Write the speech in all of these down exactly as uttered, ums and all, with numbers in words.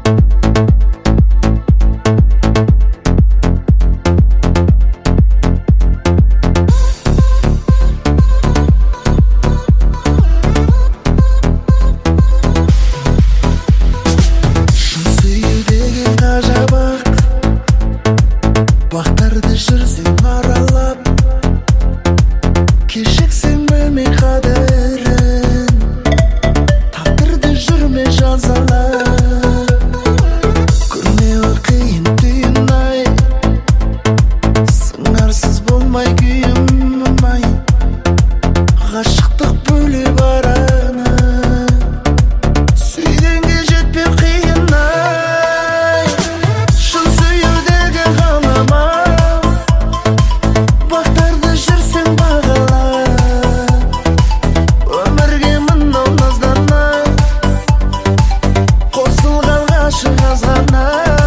Бақтарды жүрсең аралап, кешексең білмей қадірін, тағдырды жүрме жазалап. Көрмеуі қиын түйін-ай, сыңарсыз болмай күйім-ай, ғашықтық бөліп араны, сүйгенге жетпеу қиын-ай. Шын сүю деген ғалама, бақтарды жүрсең бағалап, өмірге мынау наздана, қосылған ғашық аз ғана.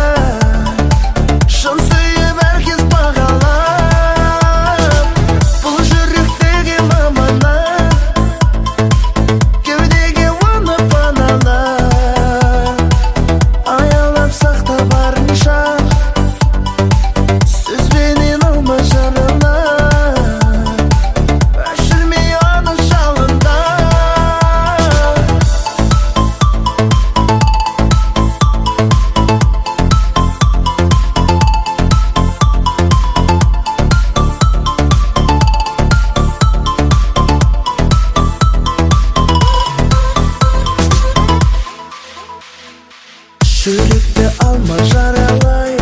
Шын сүйіп әркез бағалап, бұл жүрек деген аманат, кеудеге оны паналап, аялап сақта барынша, сөзбенен алма жаралап, өшірмей оны жалында. Жүректі алма жаралай,